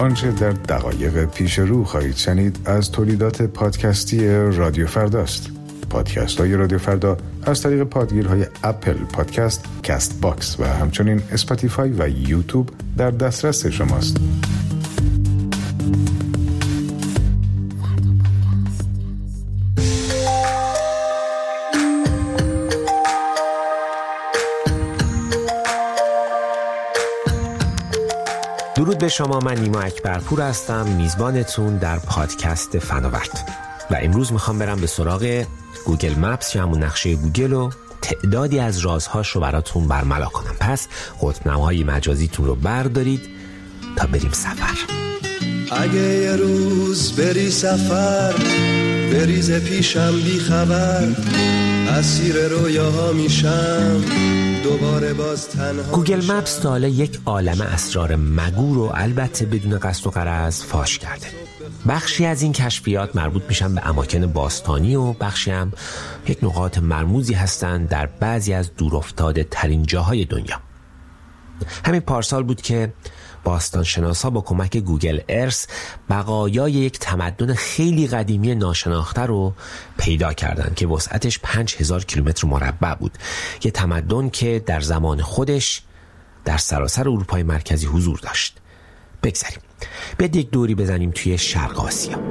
آنچه در دقایق پیش رو خواهید شنید از تولیدات پادکستی رادیو فرداست. پادکست های رادیو فردا از طریق پادگیرهای اپل پادکست، کست باکس و همچنین اسپاتیفای و یوتیوب در دسترس شماست. درود به شما، من نیما اکبرپور هستم، میزبانتون در پادکست فناورد و امروز میخوام برم به سراغ گوگل مپس یا همون نقشه گوگل و تعدادی از رازهاش رو براتون برملا کنم. پس قطب‌نماهای مجازیتون رو بردارید تا بریم سفر. اگه یه روز بری سفر بریز پیشم بی خبر، اسیر رویاها میشم دوباره باز تنها. گوگل مپس تا حالا یک عالمه اسرار مگو رو البته بدون قصد و غرض فاش کرده. بخشی از این کشفیات مربوط میشن به اماکن باستانی و بخشی هم یک نقاط مرموزی هستند در بعضی از دورافتاده ترین جاهای دنیا. همین پارسال بود که باستانشناسا با کمک گوگل ارث بقایای یک تمدن خیلی قدیمی ناشناخته رو پیدا کردند که وسعتش 5000 کیلومتر مربع بود. یه تمدن که در زمان خودش در سراسر اروپای مرکزی حضور داشت. بگذاریم بیاد یک دوری بزنیم توی شرق آسیا.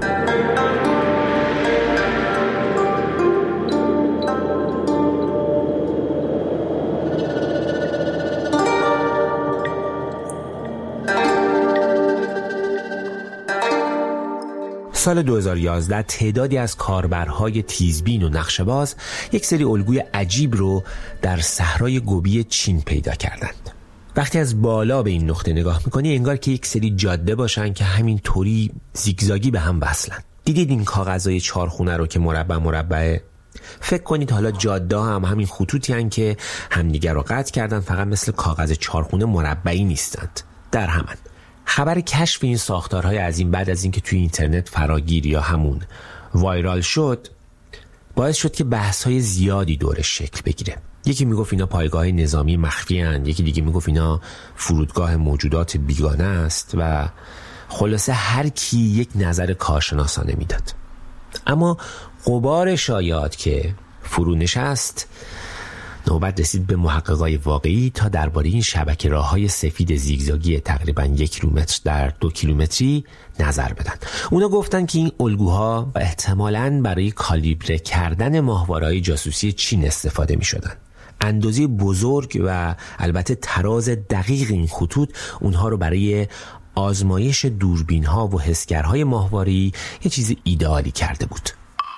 سال 2011 تعدادی از کاربرهای تیزبین و نقشه‌باز یک سری الگوی عجیب رو در صحرای گوبی چین پیدا کردند. وقتی از بالا به این نقطه نگاه میکنی انگار که یک سری جاده باشن که همین طوری زیگزاگی به هم وصلن. دیدید این کاغذهای چهارخونه رو که مربع؟ فکر کنید حالا جاده هم همین خطوطی هن که همدیگر رو قطع کردن، فقط مثل کاغذ چهارخونه مربعی نیستند. در همن خبر کشف این ساختارهای عظیم بعد از اینکه توی اینترنت فراگیر یا همون وایرال شد، باعث شد که بحث‌های زیادی دورش شکل بگیره. یکی میگفت اینا پایگاه نظامی مخفی هستند، یکی دیگه میگفت اینا فرودگاه موجودات بیگانه است و خلاصه هر کی یک نظر کارشناسانه میداد. اما غبار شایعات که فرو نشست، نوبت رسید به محققای واقعی تا درباره این شبکه راه‌های سفید زیگزاگی تقریباً 1 کیلومتر در 2 کیلومتری نظر بدن. اونا گفتن که این الگوها احتمالاً برای کالیبره کردن ماهواره‌های جاسوسی چین استفاده می‌شدن. اندازه بزرگ و البته تراز دقیق این خطوط اونها رو برای آزمایش دوربین‌ها و حسگرهای ماهواره‌ای یه چیز ایدئالی کرده بود.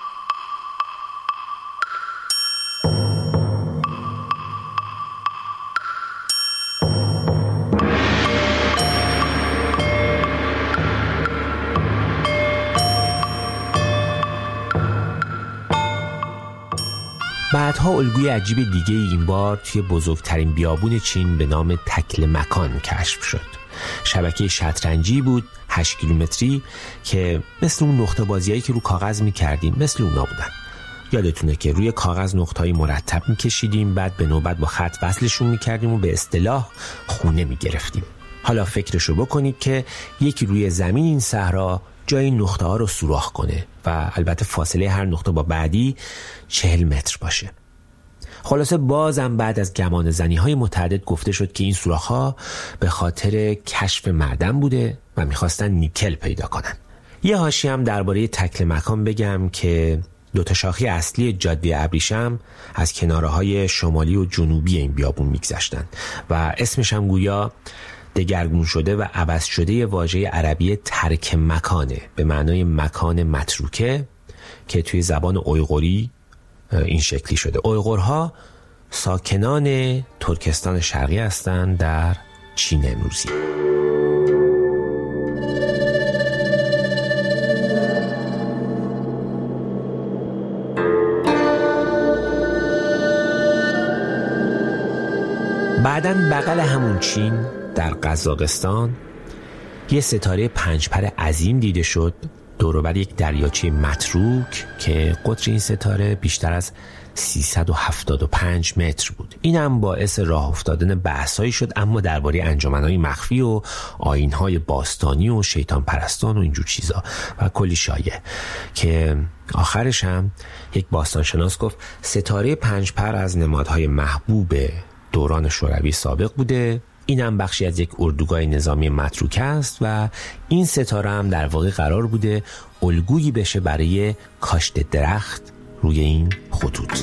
بعدها الگوی عجیب دیگه این بار توی بزرگترین بیابون چین به نام تکل مکان کشف شد. شبکه شطرنجی بود 8 کیلومتری که مثل اون نقطه بازیایی که رو کاغذ می‌کردیم مثل اونا بودن. یادتونه که روی کاغذ نقطه‌های مرتب می‌کشیدیم، بعد به نوبت با خط وصلشون می‌کردیم و به اصطلاح خونه می‌گرفتیم. حالا فکرشو بکنید که یکی روی زمین این صحرا جای این نقطه ها رو سوراخ کنه و البته فاصله هر نقطه با بعدی 40 متر باشه. خلاصه بازم بعد از گمان زنی های متعدد گفته شد که این سوراخ ها به خاطر کشف معدن بوده و میخواستن نیکل پیدا کنن. یه حاشیه هم درباره تکل مکان بگم که 2 شاخه اصلی جاده ابریشم از کناره‌های شمالی و جنوبی این بیابون میگذشتن و اسمش هم گویا دگرگون شده و عوض شده واژه عربی ترک مکانه به معنای مکان متروکه که توی زبان اویغوری این شکلی شده. اویغورها ساکنان ترکستان شرقی هستند در چین امروزی. بعداً بغل همون چین در قزاقستان یه ستاره 5 پر عظیم دیده شد دور و بر یک دریاچه متروک که قطر این ستاره بیشتر از 375 متر بود. این هم باعث راه افتادن بحثایی شد، اما درباره انجمن‌های مخفی و آیین‌های باستانی و شیطان پرستان و اینجور چیزا و کلی شایعه که آخرش هم یک باستانشناس گفت ستاره 5 پر از نمادهای محبوب دوران شوروی سابق بوده. این هم بخشی از یک اردوگاه نظامی متروک است و این ستاره هم در واقع قرار بوده الگویی بشه برای کاشت درخت روی این خطوط.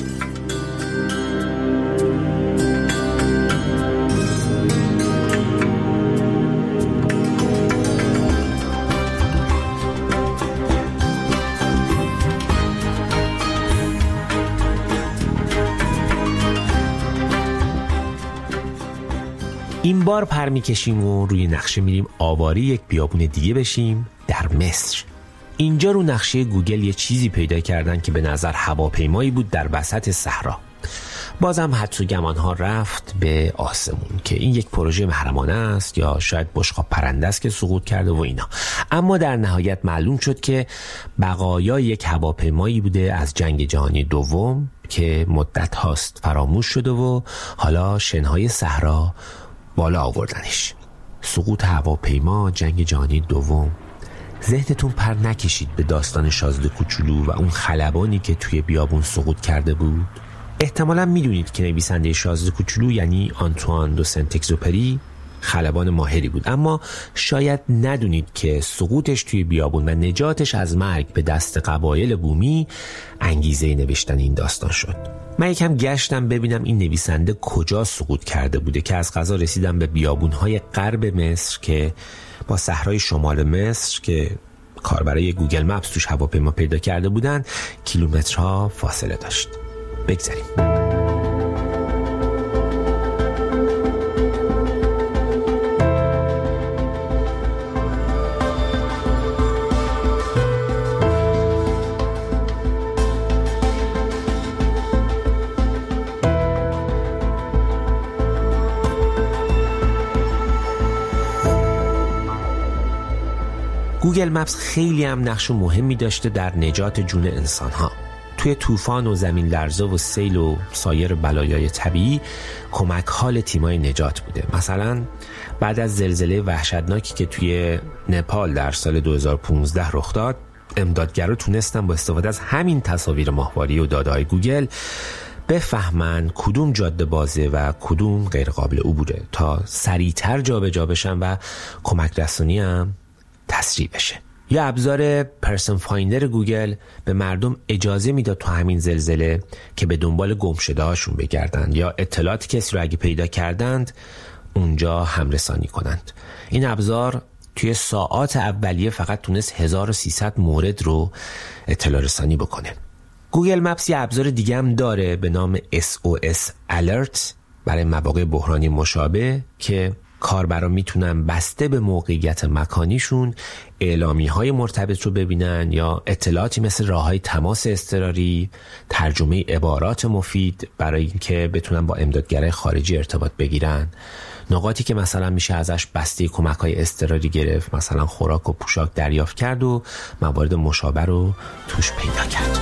این بار پر میکشیم و روی نقشه میریم آواره یک بیابون دیگه بشیم در مصر. اینجا رو نقشه گوگل یه چیزی پیدا کردن که به نظر هواپیمایی بود در وسط صحرا. بازم حدس و گمان ها رفت به آسمون که این یک پروژه محرمانه است یا شاید بشقاب پرنده است که سقوط کرده و اینا. اما در نهایت معلوم شد که بقایای یک هواپیمایی بوده از جنگ جهانی دوم که مدت هاست فراموش شده و حالا شنهای صحرا بالا آوردنش. سقوط هواپیما، جنگ جهانی دوم. ذهنتون پر نکشید به داستان شازده کوچولو و اون خلبانی که توی بیابون سقوط کرده بود؟ احتمالاً میدونید که نویسنده شازده کوچولو یعنی آنتوان دو سنت اگزوپری خلبان ماهری بود، اما شاید ندونید که سقوطش توی بیابون و نجاتش از مرگ به دست قبایل بومی انگیزه نوشتن این داستان شد. من یکم گشتم ببینم این نویسنده کجا سقوط کرده بوده که از قضا رسیدم به بیابون‌های غرب مصر که با صحرای شمال مصر که کاربرای گوگل مپس توش هواپیما پیدا کرده بودن کیلومترها فاصله داشت. بگذاریم. گوگل مپس خیلی هم نقش مهمی داشته در نجات جون انسان‌ها. توی طوفان و زمین لرزه و سیل و سایر بلایای طبیعی کمک حال تیمای نجات بوده. مثلا بعد از زلزله وحشتناکی که توی نپال در سال 2015 رخ داد، امدادگرا تونستن با استفاده از همین تصاویر ماهواری و داده‌های گوگل بفهمن کدوم جاده بازه و کدوم غیر قابل عبوره تا سریعتر جابجا بشن و کمک رسانی هم تسریع بشه. یا ابزار پرسن فایندر گوگل به مردم اجازه میداد تو همین زلزله که به دنبال گمشده هاشون بگردند یا اطلاعات کسی رو اگه پیدا کردند اونجا همرسانی کنند. این ابزار توی ساعات اولیه فقط تونست 1300 مورد رو اطلاع رسانی بکنه. گوگل مپس یه ابزار دیگه هم داره به نام SOS Alert برای مواقع بحرانی مشابه که کاربرا میتونن بسته به موقعیت مکانیشون اعلامیه‌های مرتبط رو ببینن یا اطلاعاتی مثل راه‌های تماس اضطراری، ترجمه عبارات مفید برای اینکه بتونن با امدادگرای خارجی ارتباط بگیرن، نقاطی که مثلا میشه ازش بسته کمک‌های اضطراری گرفت، مثلا خوراک و پوشاک دریافت کرد و موارد مشابه رو توش پیدا کرد.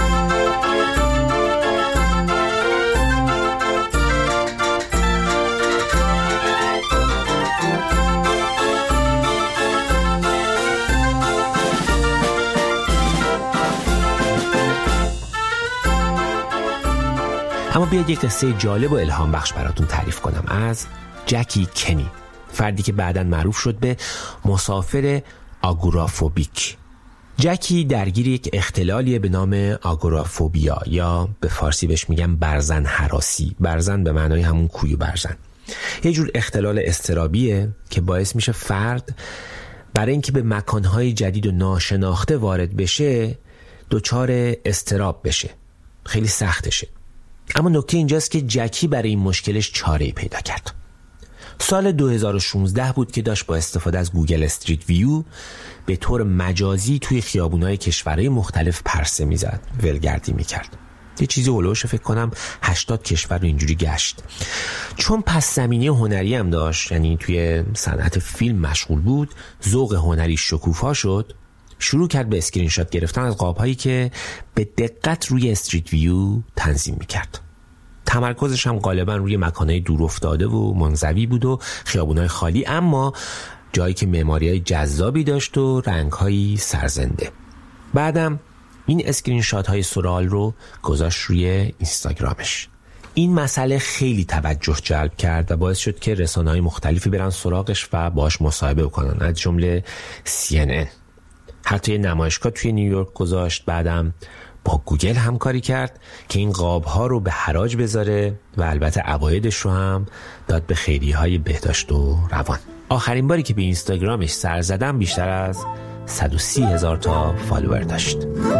اما بیاید یک قصه جالب و الهام بخش براتون تعریف کنم از جکی کنی، فردی که بعداً معروف شد به مسافر آگورافوبیک. جکی درگیر یک اختلالیه به نام آگورافوبیا یا به فارسی بهش میگن برزن هراسی. برزن به معنای همون کوی برزن. یه جور اختلال اضطرابیه که باعث میشه فرد برای اینکه به مکانهای جدید و ناشناخته وارد بشه دچار اضطراب بشه. خیلی سختشه. اما نکته اینجاست که جکی برای این مشکلش چاره‌ای پیدا کرد. سال 2016 بود که داشت با استفاده از گوگل استریت ویو به طور مجازی توی خیابون‌های کشورهای مختلف پرسه می‌زد، ولگردی می‌کرد. یه چیزی هولوش فکر کنم 80 کشور رو اینجوری گشت. چون پس زمینه هنری هم داشت، یعنی توی صنعت فیلم مشغول بود، ذوق هنری شکوفا شد، شروع کرد به اسکرین شات گرفتن از قاب‌هایی که به دقت روی استریت ویو تنظیم می‌کرد. تمرکزش هم غالبا روی مکان‌های دور افتاده و منزوی بود و خیابون‌های خالی، اما جایی که معماری‌های جذابی داشت و رنگ‌های سرزنده. بعدم این اسکرین شات‌های سورئال رو گذاشت روی اینستاگرامش. این مسئله خیلی توجه جلب کرد و باعث شد که رسانه‌های مختلفی برن سراغش و باهاش مصاحبه بکنن، از جمله CNN. حتی نمایشگاه توی نیویورک گذاشت. بعدم با گوگل همکاری کرد که این قاب‌ها رو به حراج بذاره و البته عوایدش رو هم داد به خیریه‌های بهداشت و روان. آخرین باری که به اینستاگرامش سر زدم بیشتر از 130,000 تا فالوور داشت.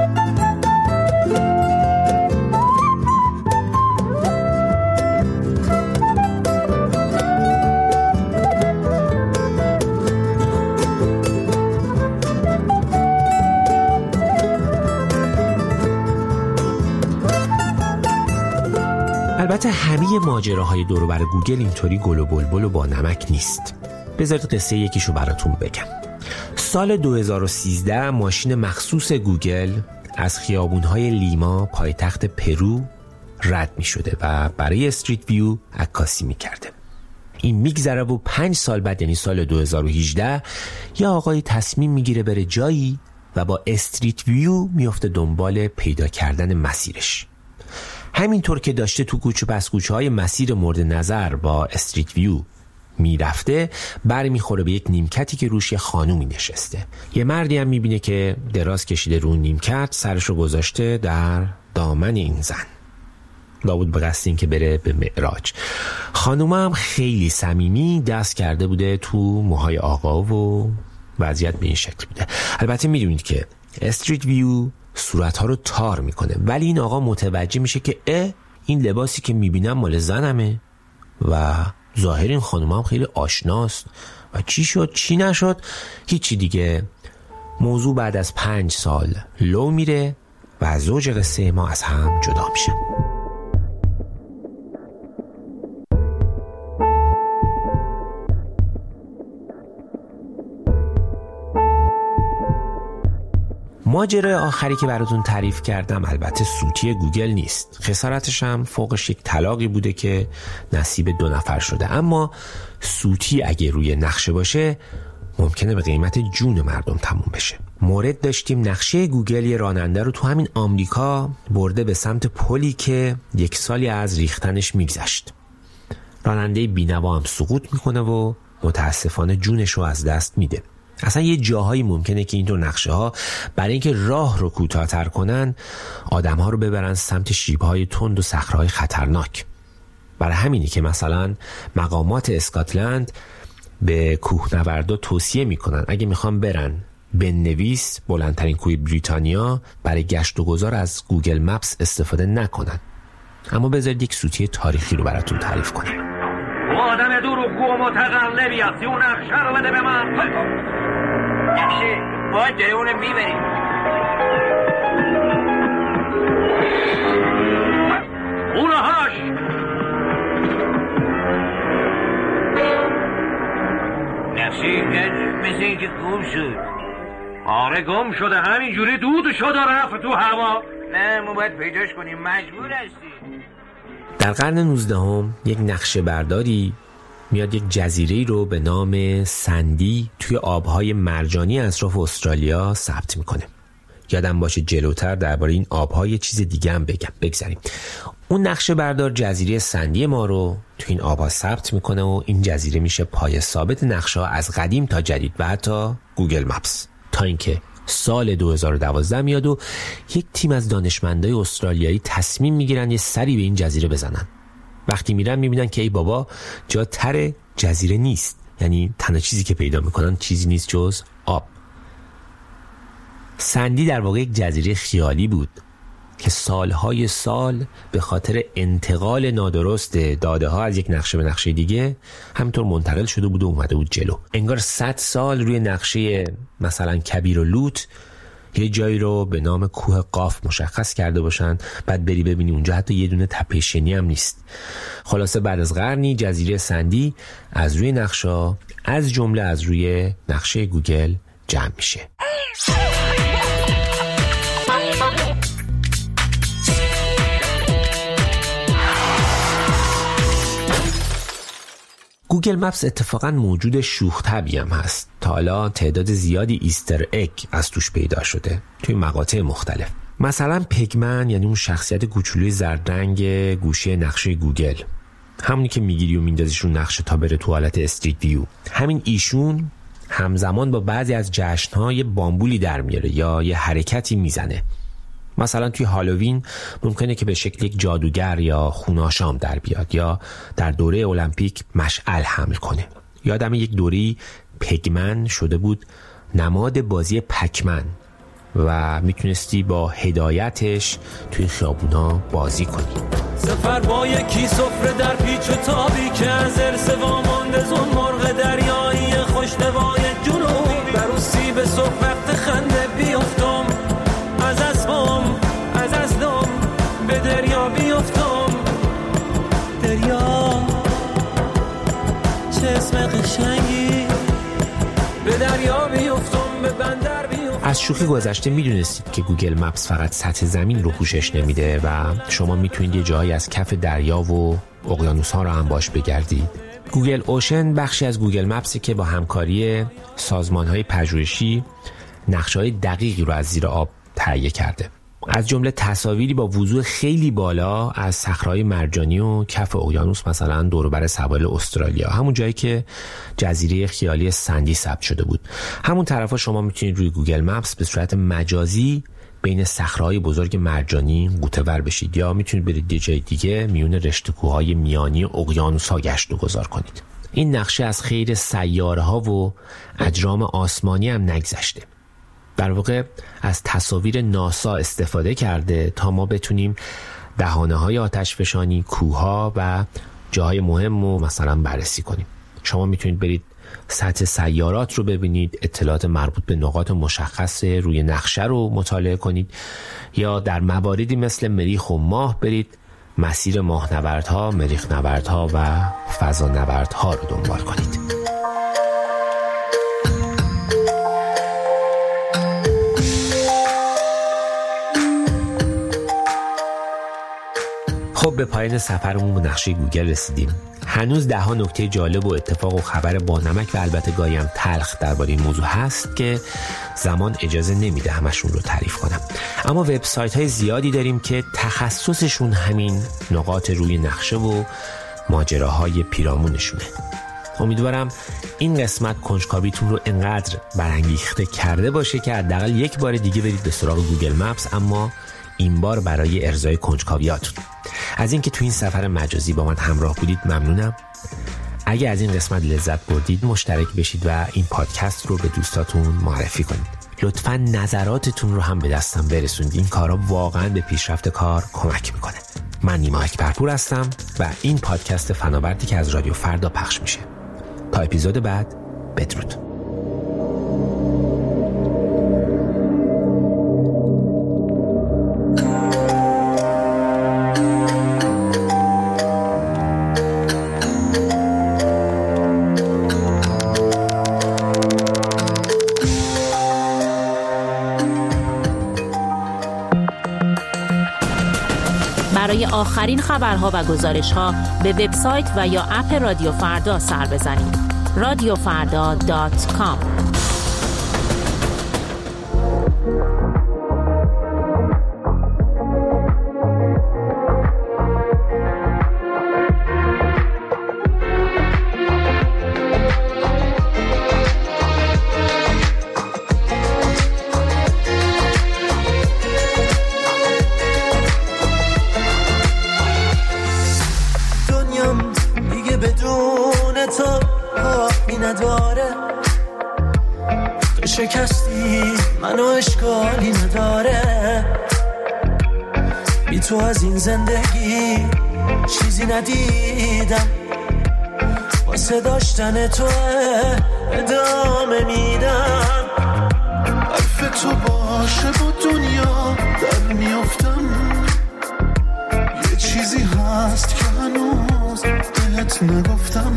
البته همه ماجراهای دور و بر گوگل اینطوری گل و بلبل و با نمک نیست. بذارید قصه یکیشو براتون بگم. سال 2013 ماشین مخصوص گوگل از خیابونهای لیما پایتخت پرو رد می شده و برای استریت ویو عکاسی می کرده. این میگذره و 5 سال بعد، یعنی سال 2018، یه آقای تصمیم میگیره بره جایی و با استریت ویو میفته دنبال پیدا کردن مسیرش. همینطور که داشته تو کوچه پس کوچه های مسیر مورد نظر با استریت ویو میرفته، بر میخوره به یک نیمکتی که روش یه خانومی نشسته. یه مردی هم میبینه که دراز کشیده رو نیمکت، سرشو گذاشته در دامن این زن، لابد به قصد این که بره به معراج. خانوم هم خیلی صمیمی دست کرده بوده تو موهای آقا و وضعیت به این شکل بوده. البته میدونید که استریت ویو صورتها رو تار میکنه، ولی این آقا متوجه میشه که این لباسی که میبینم مال زنمه و ظاهر این خانوم هم خیلی آشناست. و چی شد چی نشد هیچی دیگه. موضوع بعد از 5 سال لو میره و زوج قصه ما از هم جدا میشه. ماجرای آخری که براتون تعریف کردم البته سوتی گوگل نیست. خسارتش هم فوقش یک طلاقی بوده که نصیب 2 نفر شده. اما سوتی اگه روی نقشه باشه ممکنه به قیمت جون مردم تموم بشه. مورد داشتیم نقشه گوگل یه راننده رو تو همین آمریکا برده به سمت پلی که 1 سالی از ریختنش میگذشت. راننده بینوا هم سقوط میکنه و متاسفانه جونش رو از دست میده. اصلا یه جاهایی ممکنه که اینطور نقشه ها برای اینکه راه رو کوتاه‌تر کنن آدم ها رو ببرن سمت شیب‌های تند و صخره‌های خطرناک. برای همینی که مثلا مقامات اسکاتلند به کوهنوردا توصیه میکنن اگه میخوان برن بنویس بلندترین کوه بریتانیا، برای گشت و گذار از گوگل مپس استفاده نکنن. اما بذارید یک سوتی تاریخی رو براتون تعریف کنم. آدم دروغگو و متقلبی هستی، اون نقشه رو بده به من. نقشه باید جای اونو میبریم. اونهاش نقشه مثل اینکه گم شد. آره گم شده، همینجوری دود شد و رفت تو هوا. نه ما باید پیداش کنیم، مجبور هستیم. در قرن 19 یک نقشه برداری میاد یک جزیره‌ای رو به نام سندی توی آبهای مرجانی اطراف استرالیا ثبت میکنه. یادم باشه جلوتر درباره این آبها یه چیز دیگه هم بگذاریم. اون نقشه بردار جزیره سندی ما رو توی این آبها ثبت میکنه و این جزیره میشه پایه ثابت نقشه از قدیم تا جدید و حتی گوگل مپس. تا اینکه سال 2012 میاد و یک تیم از دانشمندای استرالیایی تصمیم میگیرن یه سری به این جزیره بزنن. وقتی میرن میبینن که ای بابا جا تر جزیره نیست، یعنی تنها چیزی که پیدا میکنن چیزی نیست جز آب. سندی در واقع یک جزیره خیالی بود که سالهای سال به خاطر انتقال نادرست داده ها از یک نقشه به نقشه دیگه همینطور منتقل شده بود و اومده بود جلو. انگار 100 سال روی نقشه مثلا کبیر و لوط یه جایی رو به نام کوه قاف مشخص کرده باشن، بعد بری ببینی اونجا حتی یه دونه تپه شنی هم نیست. خلاصه بعد از قرنی جزیره سندی از روی نقشه، از جمله از روی نقشه گوگل جمع میشه. گوگل مپس اتفاقا موجود شوخ طبعی هم هست. تا حالا تعداد زیادی ایستر اگ از توش پیدا شده توی مقاطع مختلف. مثلا پگمن، یعنی اون شخصیت کوچولوی زرد رنگ گوشه نقشه گوگل، همونی که میگیری و میندازیش رو نقشه تا بره تو حالت استریت ویو، همین ایشون همزمان با بعضی از جشن‌های بامبولی در میاره یا یه حرکتی میزنه. مثلا توی هالووین ممکنه که به شکل یک جادوگر یا خوناشام در بیاد، یا در دوره المپیک مشعل حمل کنه. یادم یک دوری پگمن شده بود نماد بازی پکمن و میتونستی با هدایتش توی خیابونا بازی کنی. سفر با یکی سفره در پیچ و تابی که از ارث وامانده زون مرغ دریایی خوشنوای جنوبی، بروسی به صبح وقت خنده بیفتم از اسبم از ازدم به دریا بیفتم. دریا چه اسم قشنگی، به دریا بیفتم به بندر بیفتم. از شوخی گذشته میدونستید که گوگل مپس فقط سطح زمین رو پوشش نمیده و شما میتونید یه جایی از کف دریا و اقیانوس ها رو هم باش بگردید. گوگل اوشن بخشی از گوگل مپسی که با همکاری سازمان های پژوهشی نقشه‌های دقیقی رو از زیر آب تهیه کرده، از جمله تصاویری با وضوح خیلی بالا از صخره‌های مرجانی و کف اقیانوس، مثلا دور و بر سواحل استرالیا، همون جایی که جزیره خیالی سندی ثبت شده بود. همون طرفا شما میتونید روی گوگل مپس به صورت مجازی بین صخره‌های بزرگ مرجانی غوطه‌ور بشید، یا میتونید برید یه جای دیگه میون رشته کوه‌های میانی اقیانوس‌ها گشت و گذار کنید. این نقشه از خیر سیاره‌ها و اجرام آسمانی هم نگذشته. در واقع از تصاویر ناسا استفاده کرده تا ما بتونیم دهانه‌های آتشفشانی، کوه‌ها و جاهای مهم رو مثلا بررسی کنیم. شما میتونید برید سطح سیارات رو ببینید، اطلاعات مربوط به نقاط مشخص روی نقشه رو مطالعه کنید، یا در مواردی مثل مریخ و ماه برید مسیر ماهنوردها، مریخ‌نوردها و فضانوردها رو دنبال کنید. خب به پایان سفرمون به نقشه گوگل رسیدیم. هنوز ده ها نکته جالب و اتفاق و خبر با نمک و البته گاهی هم تلخ درباره این موضوع هست که زمان اجازه نمیده همشون رو تعریف کنم. اما وبسایت های زیادی داریم که تخصصشون همین نقاط روی نقشه و ماجراهای پیرامونشونه. امیدوارم این قسمت کنجکاویتون رو انقدر برانگیخته کرده باشه که حداقل یک بار دیگه برید به سراغ گوگل مپس، اما این بار برای ارضای کنجکاویاتون. از اینکه تو این سفر مجازی با من همراه بودید ممنونم. اگه از این قسمت لذت بردید مشترک بشید و این پادکست رو به دوستاتون معرفی کنید. لطفاً نظراتتون رو هم به دستم برسونید. این کارا واقعاً به پیشرفت کار کمک میکنه. من نیما اکبرپور هستم و این پادکست فناوردی که از رادیو فردا پخش میشه. تا اپیزود بعد، بدرود. برای آخرین خبرها و گزارش‌ها به وبسایت و یا اپ رادیو فردا سر بزنید. radiofarda.com. شکستی منو اشکالی نداره، بی تو از این زندگی چیزی ندیدم، واسه داشتن تو ادامه میدم. حرف تو باشه با دنیا در میافتم، یه چیزی هست که هنوز بهت نگفتم،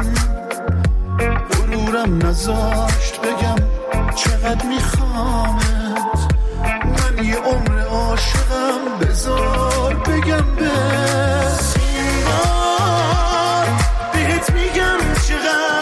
غرورم نذاشت بگم چقدر میخوامت، من یه عمر عاشقم، بذار بگم به سینار بهت میگم چقدر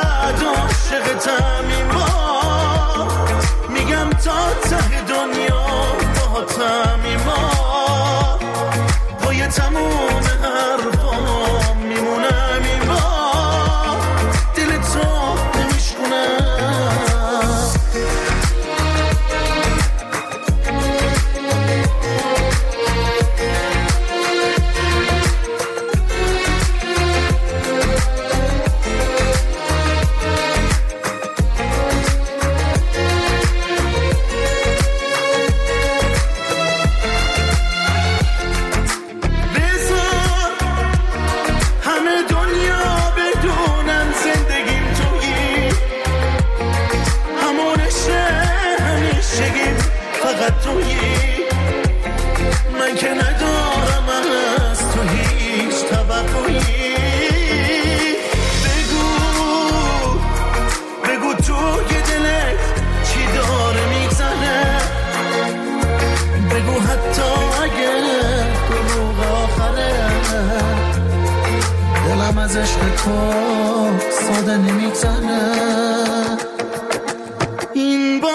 دلم از عشق تو ساده نمیگذره. این بار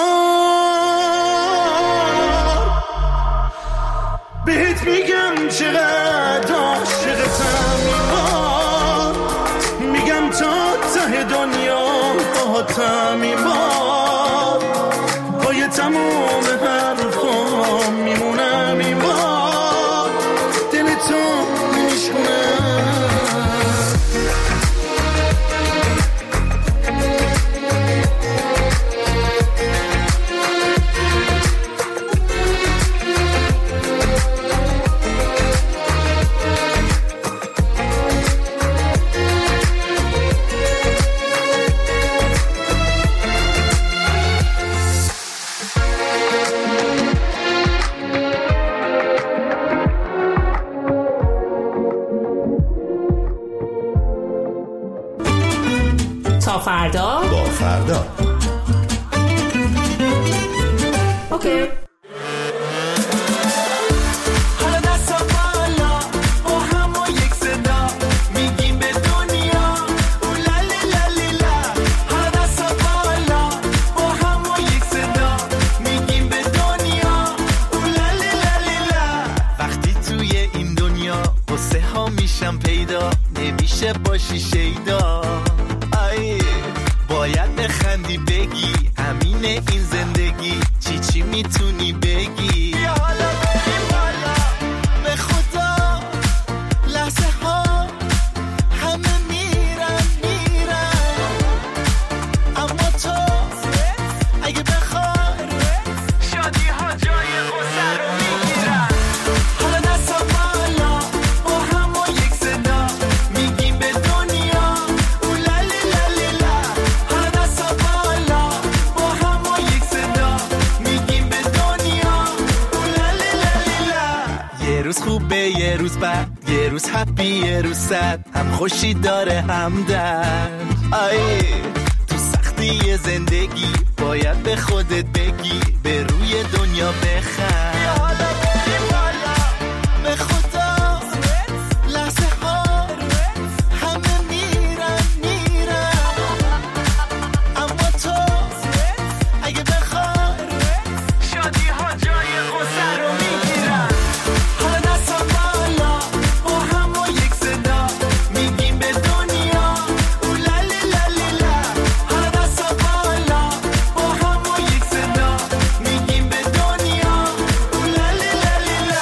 بهت میگم چقدر عاشقتم، این بار میگم تا ته دنیا باهاتم، این بار پای تموم حرفام میمونم، این بار دل تو میشکنم. تا فردا با فردا. اوکی. حالا دستا بالا با هم و یک صدا میگیم به دنیا اولا لیلا لیلا. حالا دستا بالا با هم و یک صدا میگیم به دنیا اولا لیلا لیلا. وقتی توی این دنیا قصه ها میشم پیدا نمیشه باشی شیدا. باید بخندی بگی همینه این زندگی، چی میتونی بگی. بیا حالا بریم بالا به خدا، لحظه ها همه میرن اما تو اگه بخوای شادی ها جای غصه رو میگیرن. حالا دستا بالا با هم و یک صدا میگیم به دنیا اولا لیلا لیلا. حالا دستا بالا با هم و یک صدا میگیم به دنیا اولا لیلا لیلا. یه روز خوبه یه روز بد، یه روز هپی یه روز سد، هم خوشی داره هم درد. تو سختی زندگی باید به خودت بگی به روی دنیا بخند. بیا حالا بریم بالا به خدا، لحظه ها همه میرن اما تو اگه بخوای شادی ها جای غصه رو میگیرن. حالا دستا بالا با هم و یک صدا میگیم به دنیا اولا لیلا لیلا. حالا دستا بالا با هم و یک صدا میگیم به دنیا اولا لیلا لیلا.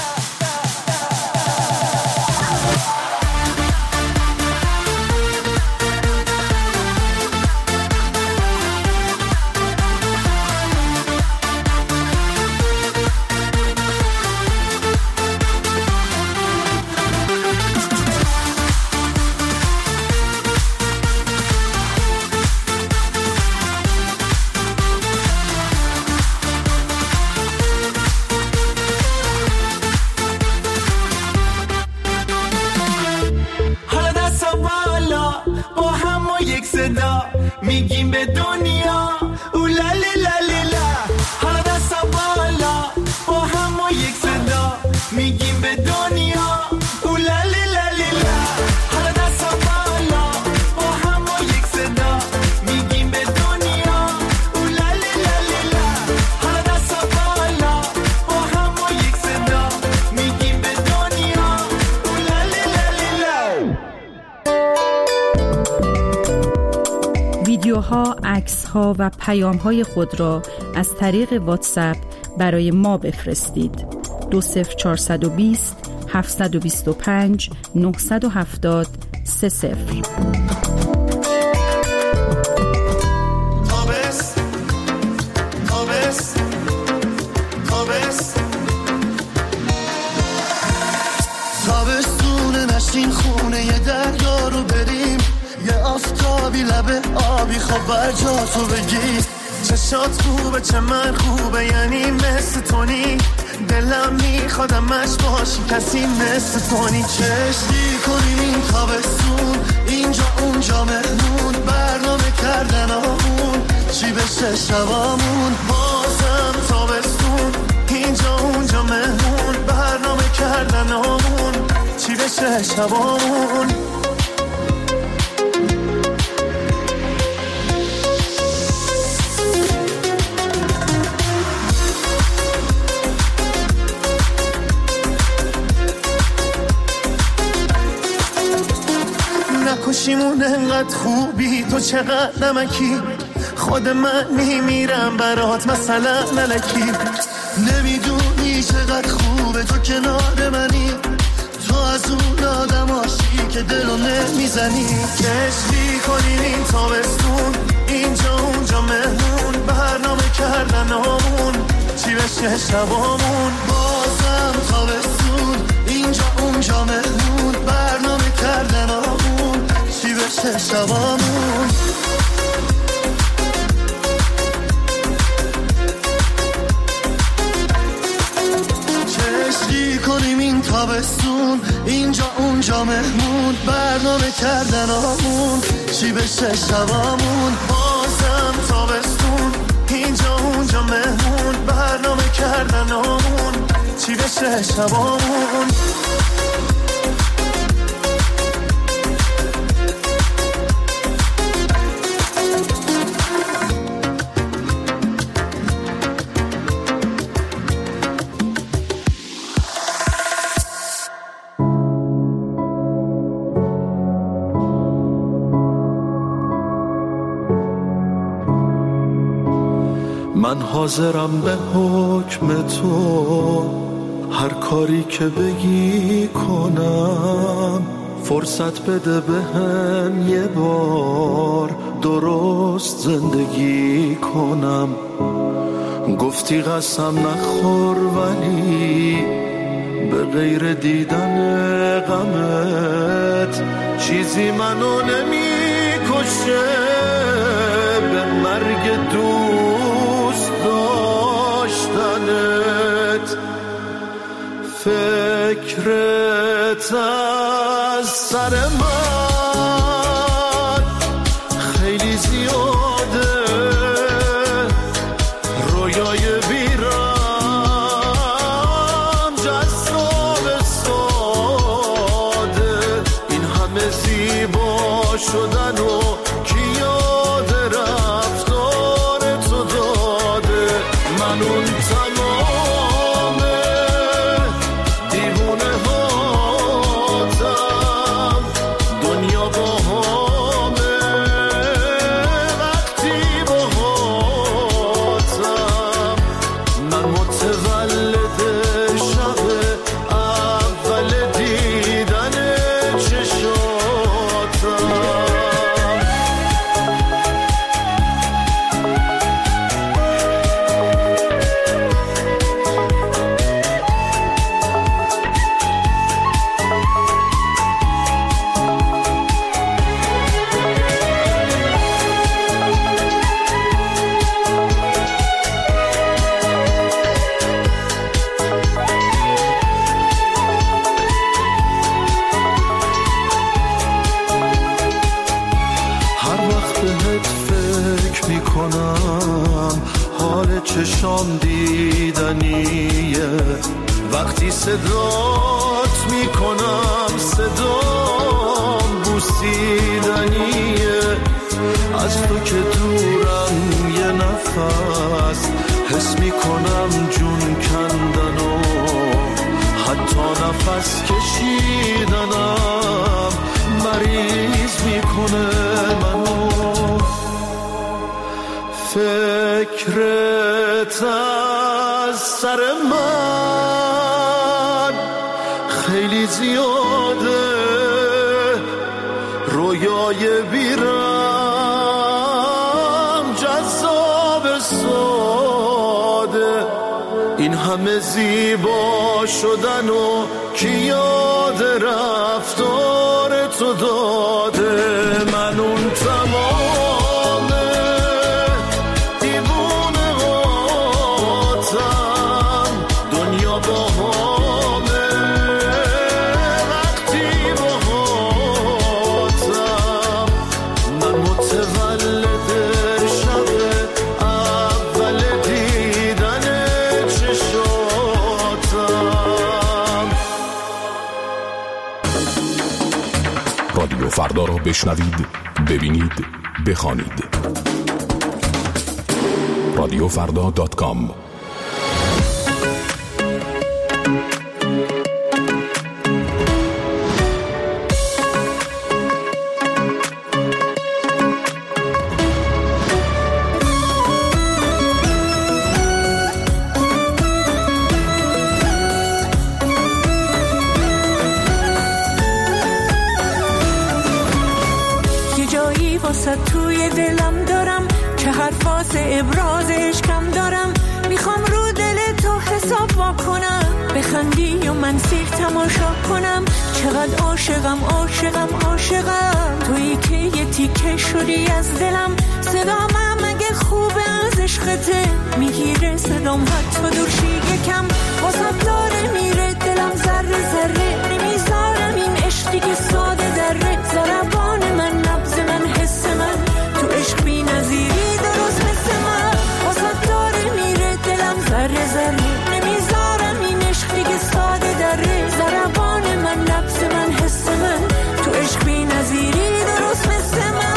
حالا دستا بالا با هم و یک صدا میگیم به دنیا اولا لیلا لیلا. حالا دستا بالا با هم و یک صدا میگیم به دنیا اولا لیلا لیلا. حالا دستا بالا با هم و یک صدا میگیم به دنیا اولا لیلا لیلا. حالا دستا بالا با هم و یک صدا میگیم به دنیا اولا لیلا لیلا. ویدیوها، عکس‌ها و پیام‌های خود را از طریق واتساپ برای ما بفرستید. 20420 725 970 30. تابستونه نشین خونه یه دریا رو بریم، یه آفتابی لبه آبی خب بر جا تو بگی. چشات خوبه چه من خوبه یعنی مثل تونی، دلم میخوادم مش باشی کسی مثل تونی. چشتی کنیم این تابستون اینجا اونجا مهمون، برنامه کردن آمون چی بشه شبامون. بازم تابستون اینجا اونجا مهمون، برنامه کردن آمون چی بشه شبامون. باشیمون انقدر خوبی، تو چقدر نمکی، خود من میمیرم برات مثلا نلکی. نمیدونی چقدر خوبه تو کنار منی، تو از اون آدماشی که دلو نمیزنی. کشتی کنیم این تابستون، اینجا اونجا مهمون، برنامه کردن همون چی بشه شبامون. بازم تابستون، اینجا اونجا مهمون، برنامه کردن همون چی بشه شبامون. کشتی کنیم این تابستون، اینجا اونجا مهمون، برنامه کردن همون چی بشه شبامون. بازم تابستون، اینجا اونجا مهمون، برنامه کردن همون چی بشه شبامون. من حاضرم به حکم تو، هر کاری که بگی کنم. فرصت بده بهم یه بار درست زندگی کنم. گفتی قسم نخور ولی به غیر دیدن غمت چیزی منو نمیکشه به مرگ دوست داشتنت. فکرت از سر من خیلی زیاده، رویای بیرم جذاب ساده. این همه زیبا شدن و کی یاد رفتار تو داده. من اون تمام دیوونه هاتم، دنیا با همه وقتی با هاتم. من متولد شب اول دیدن چشاتم. چشام دیدنیه وقتی صدات میکنم، صدام بوسیدنیه. از تو که دورم یه نفس حس میکنم جون کندن و حتی نفس کشیدنم مریض میکنه منو. فکرت از سر من خیلی زیاده، رویای بیرم جذاب ساده. این همه زیبا شدن و کی یاد رفتار تو داده. من اون تمام رادیو فردا را بشنوید، ببینید، بخوانید. رادیوفردا.com واسه توی دلم دارم، چه حرف واسه ابراز عشقم دارم. میخوام رو دل تو حساب واکنم، بخندی و من سیر تماشا کنم. چقدر عاشقم عاشقم عاشقم، تویی که یه تیکه شدی از دلم. صدام اگه خوبه از عشقته میگیره صدام، حتی دورشی یکم واسه داره میره دلم ذره ذره. نمیذارم این عشقی که ساده دره، ضربان من نبض من حس من، تو عشق بی نظیری درست مثل من. واسه داره میره دلم ذره ذره، نمیذارم این عشقی که ساده دره، ضربان من نبض من حس من، تو عشق بی نظیری درست مثل من.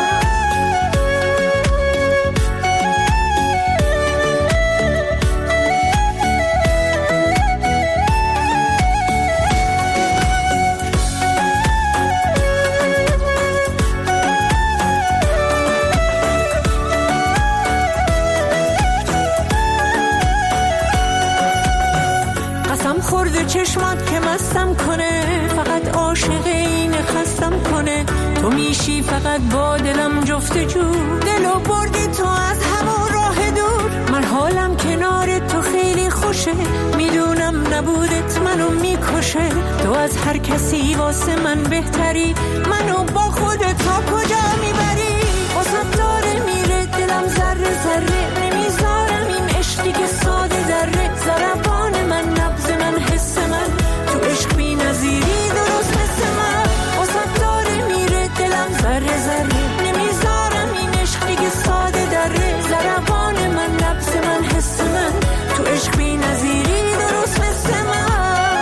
خورده چشمات که مستم کنه، فقط عاشق این خستم کنه. تو میشی فقط با دلم جفتجو، دلو بردی تو از همون راه دور. من حالم کنار تو خیلی خوشه، میدونم نبودت منو میکشه. تو از هر کسی واسه من بهتری، منو با خودت تا کجا میبری. واسه داره میره دلم ذره ذره، نمیذارم این عشقی که ساده دره، ضربان من نبض من حس من، تو عشق بی نظیری درست مثل من. واسه داره میره دلم ذره ذره، نمیذارم این عشقی که ساده دره، ضربان من نبض من حس من، تو عشق بی نظیری درست مثل من.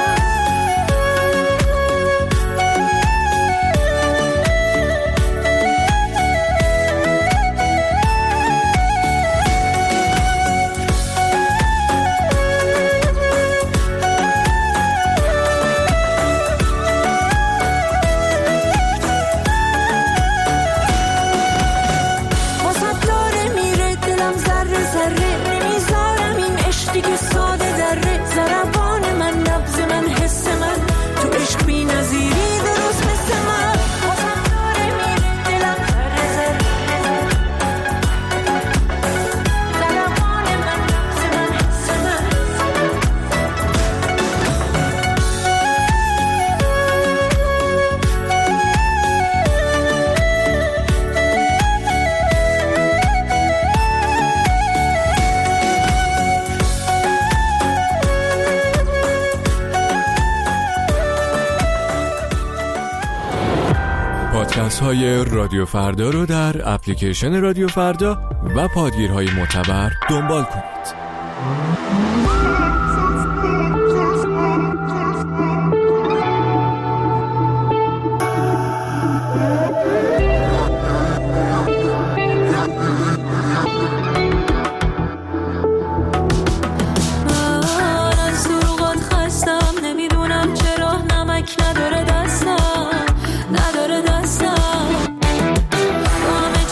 پادکست های رادیو فردا رو در اپلیکیشن رادیو فردا و پادگیرهای معتبر دنبال کنید.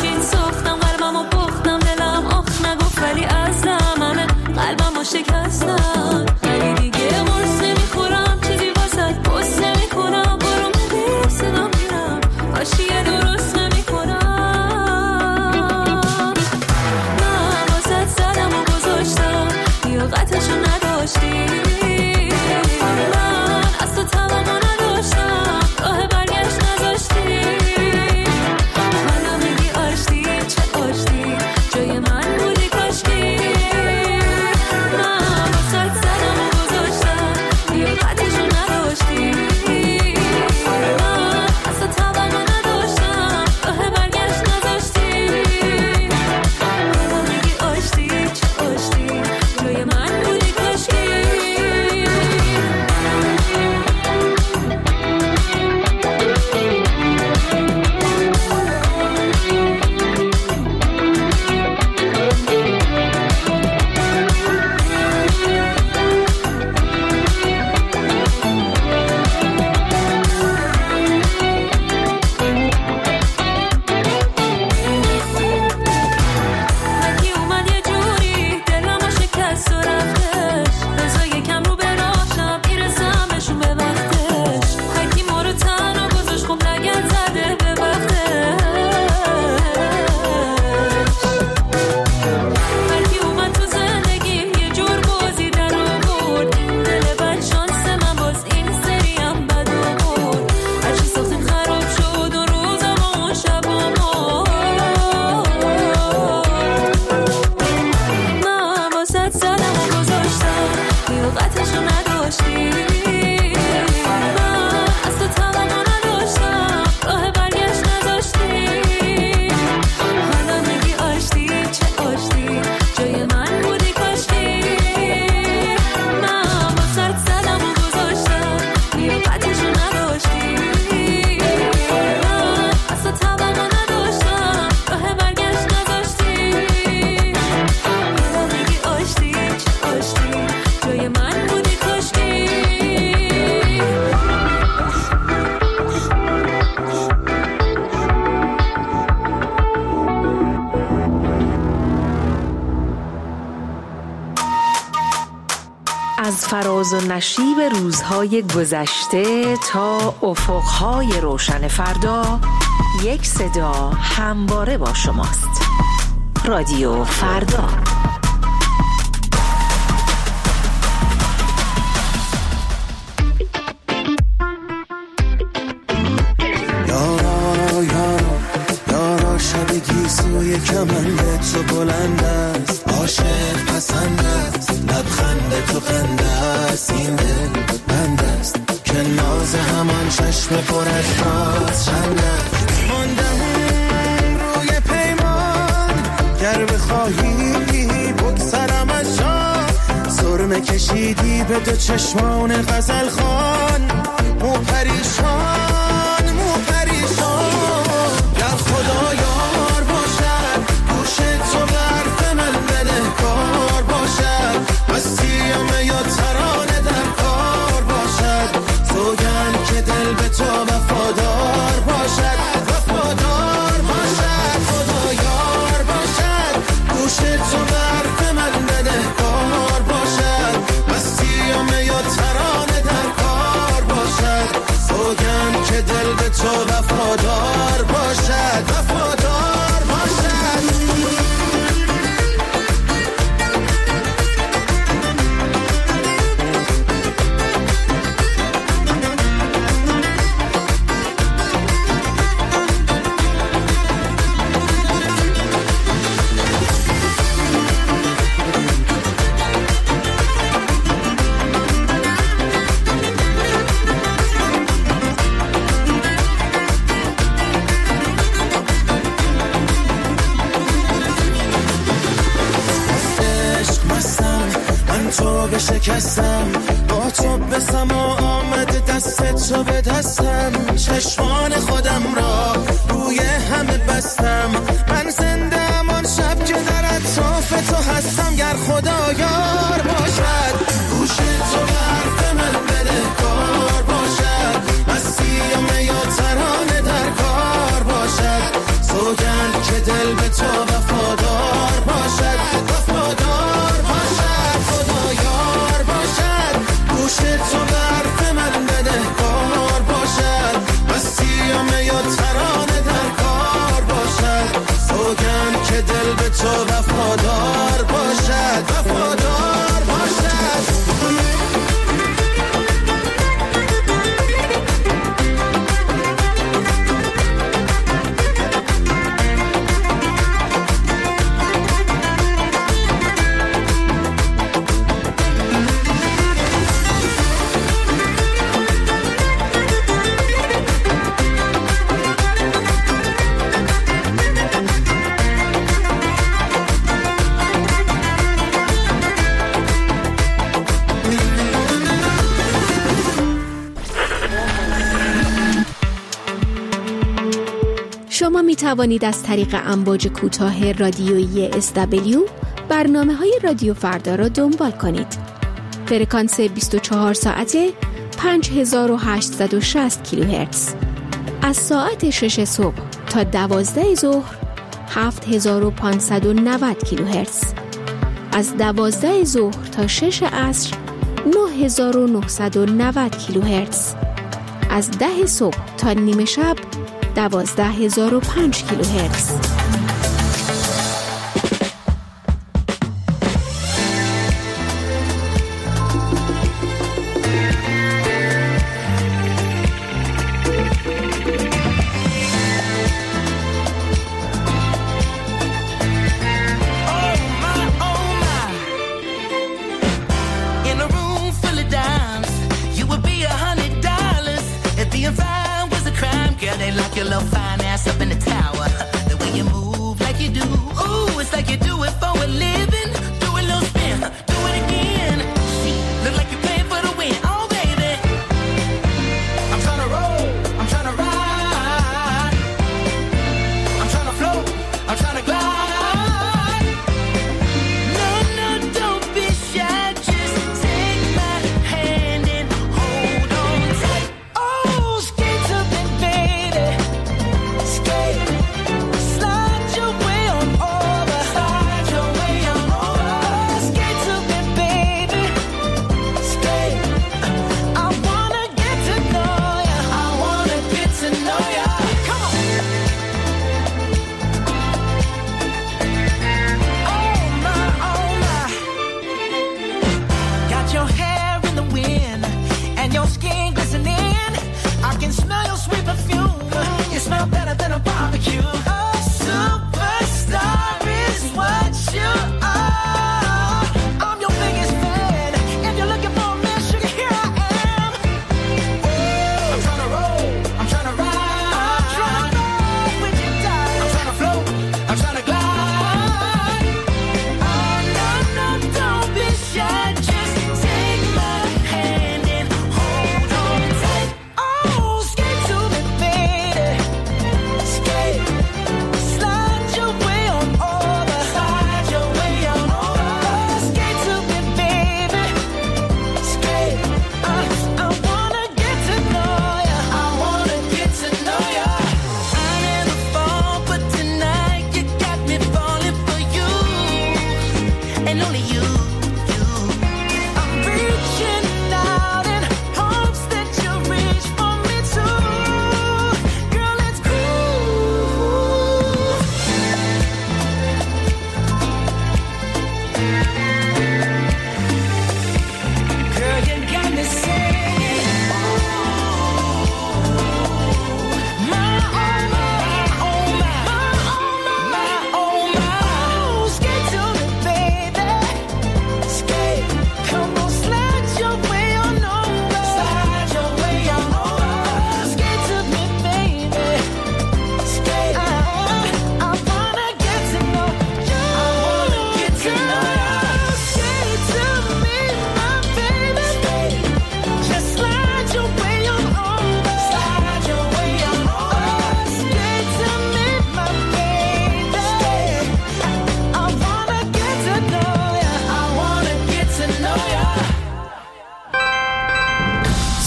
شکستم فراز و نشیب روزهای گذشته تا افقهای روشن فردا، یک صدا همواره با شماست. رادیو فردا. یارا شب گیسوی کمنده تو بلند است، عاشق پسند است، لبخند تو خنده است، این دل بند است که ناز همان چشم پرش راز چند است. ماندم روی پیمان، گر بخواهی بگذرم از جا، سرمه کشیدی به دو چشمان غزل خان، مو پریشان مو پریشان. گر خدا یار باشد گوش تو به حرف من بدهکار باشد، مسیم یا ترانه در کار باشد، سوگند که دل به تو وفادار باشد، وفادار باشد. خدا یار باشد گوش تو به حرف من بدهکار باشد، مسیم یا ترانه در کار باشد، سوگند که دل به تو وفادار باشد، وفادار باشد. شکستم با تو به سما آمده، دست تو به دستم، چشمان خودم را روی همه بستم. من زنده امان شب که در اطراف تو هستم، گر خدا یار باشد گوش تو به حرف من بدهکار باشد، مسیم یا ترانه در کار باشد، سوگند که دل به تو وفادار باشد، وفادار باشد. خدا یار باشد گوش تو به حرف من بدهکار باشد، مسیم یا ترانه در کار باشد، سوگند که دل به تو وفادار باشد، وفادار باشد. شما می توانید از طریق امواج کوتاه رادیویی SW برنامه‌های رادیو فردا را دنبال کنید. فرکانس 24 ساعته 5860 کیلوهرتز. از ساعت 6 صبح تا 12 ظهر 7590 کیلوهرتز. از 12 ظهر تا 6 عصر 9990 کیلوهرتز. از 10 صبح تا نیمه شب 12005 کیلوهرتز.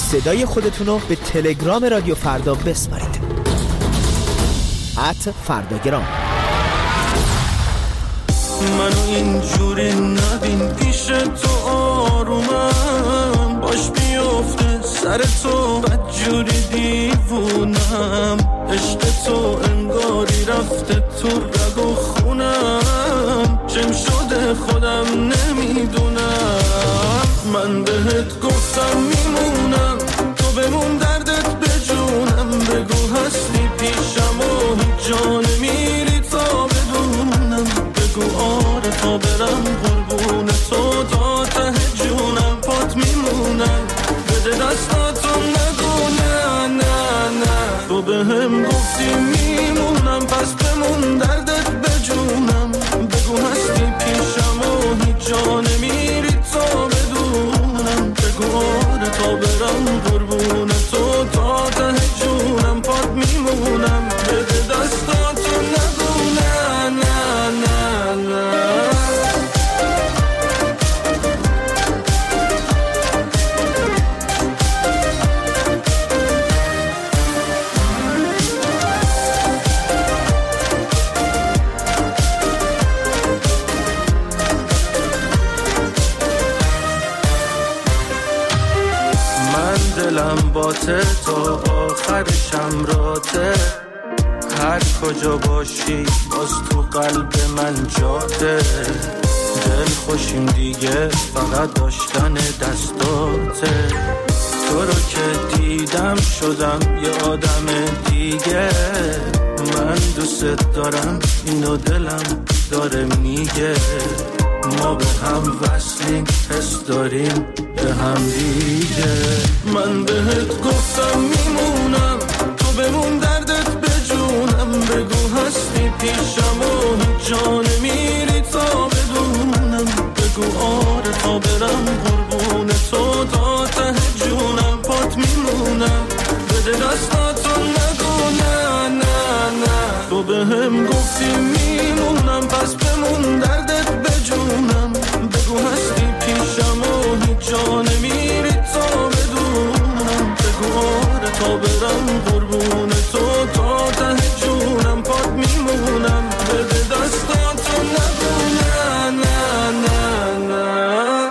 صدای خودتون رو به تلگرام رادیو فردا بسپارید. @فرداگرام. منو اینجوری نبین پیش تو آرومم، باش بیفته سر تو بدجوری دیوونم، عشق تو انگاری رفته تو رگ و خونم، چم شده خودم نمیدونم، من بهت گفتم میمونم تو بمون دردت بجونم، بگو هستی پیشم و هیچ جا نمیری تا بدونم، بگو آره تا برم قربون تو تا ته جونم، پات میمونم بده دستاتو نگو نه نه نه، تو به هم گفتی میمونم پس بمون دردت بجونم، بگو هستی پیشم و هیچ جا نمیری تا بدونم، بگو آره تا برم قربون تو تا ته جونم، پات میمونم بده دستاتو نگو نه نه نه نه. دلم باته تا آخر شمراته، هر کجا باشی باز تو قلب من جاته، دل خوشیم دیگه فقط داشتن دستاته، تو رو که دیدم شدم یه آدم دیگه، من دوست دارم اینو دلم داره میگه، ما به هم وصلیم حس داریم به هم دیگه، من بهت گفتم میمونم تو بمون دردت بجونم، بگو هستی پیشم و هیچ جا نمیری تا بدونم، بگو آره تا برم قربون تو تا ته جونم، پات میمونم بده دستاتو نگو نه نه نه، تو به هم گفتی میمونم پس بمون دردت بجونم، بگو هستی پیشم و هیچ جا نمیری تا بدونم، بگو آره تا برم قربون تو تا ته جونم، پات میمونم بده دستاتو نگو نه نه نه نه.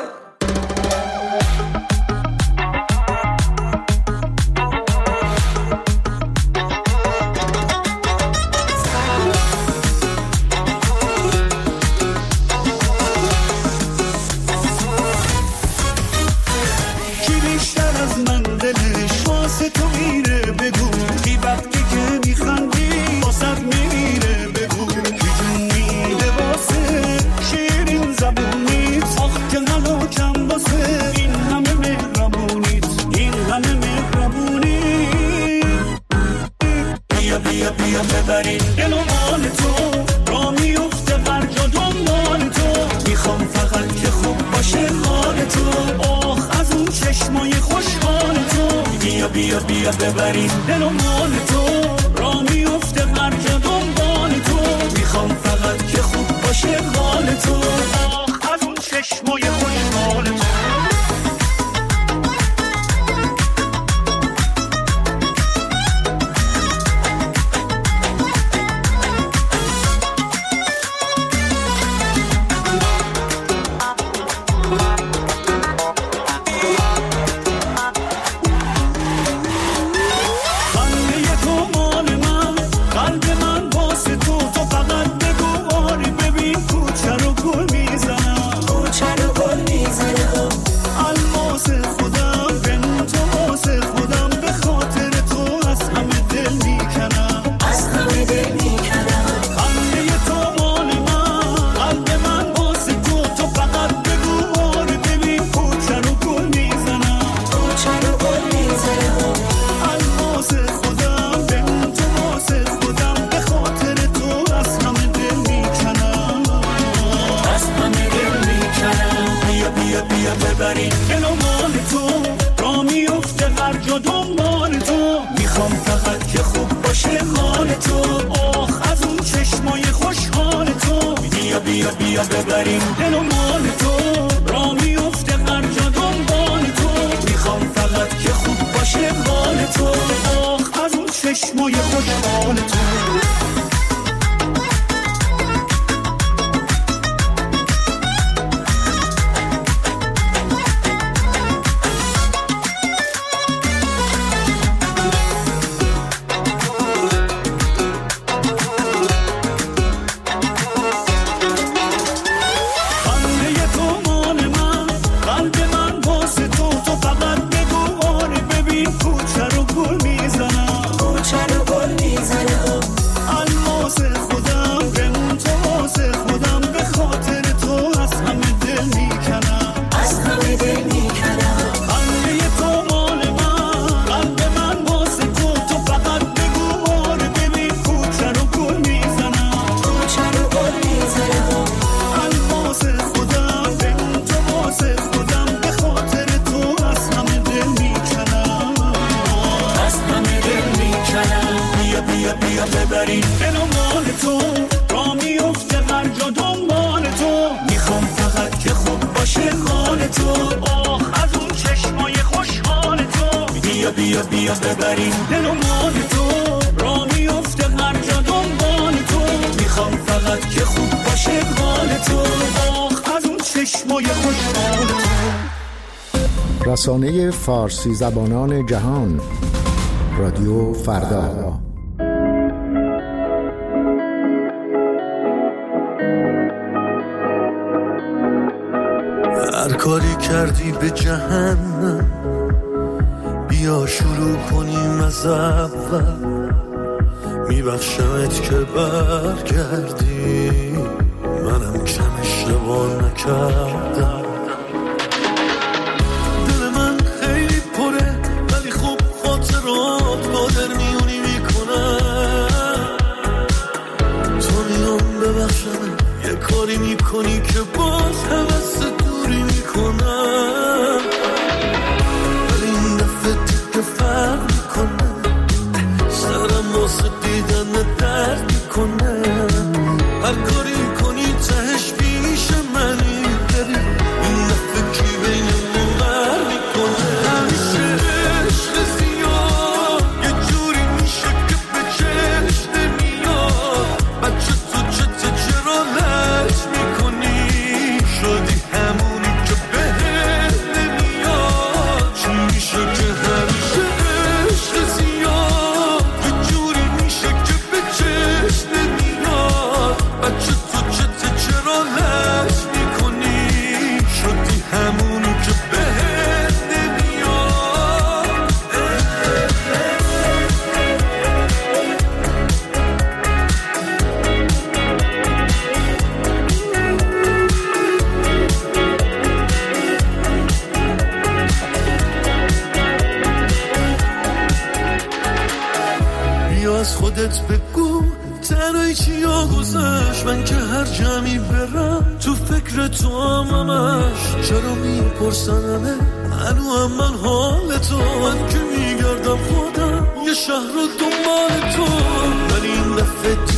بیا بیا ببریم دل و مال تو، را میفته هر جا دنبال تو، میخوام فقط که خوب باشه حال تو، آخ از اون چشمای خوشحال تو. بیا ببریم دل و مال تو، را میفته هر جا دنبال تو، میخوام فقط که خوب تو، آخ از اون چشمای خوشحال تو. بیا ببریم دل و مال تو، را میفته هر جا دنبال تو، میخوام فقط که خوب باشه حال تو، آخ از اون چشمای خوشحال تو. رسانه فارسی زبانان جهان، رادیو فردا. هر کاری کردی به جهنم، بیا شروع کنیم از اول، میبخشمت که برگردی، منم کم اشتباه نکردم. دل من خیلی پره ولی خوب خاطرات قادر میونی میکنم، تو میام ببخشم یه کاری میکنی که باز حوث دوری میکنم، ولی این دفعه که فرق میکنه، سرم واسه دیدن درد میکنه، هر کاری کنی تهش پیش منی داری، این دفعه کی بینمون بر میکنه. همیشه عشق زیاد یه جوری میشه که به چشم نمیاد، بچه تو چرا لش میکنی، شدی همونی که بهت نمیاد، چی میشه که همیشه عشق زیاد یه جوری میشه که به چشم نمیاد، بچه تو چرا لش میکنی، شدی همونی که بهت نمیاد. بیا از خودت بگو تنهایی چیا گذشت، من که هر جمعی برم تو فکر تو همش، چرا میپرسن همه هنوز من حال تو، من که میگردم خودم یه شهر رو دنبال تو، ولی این دفعه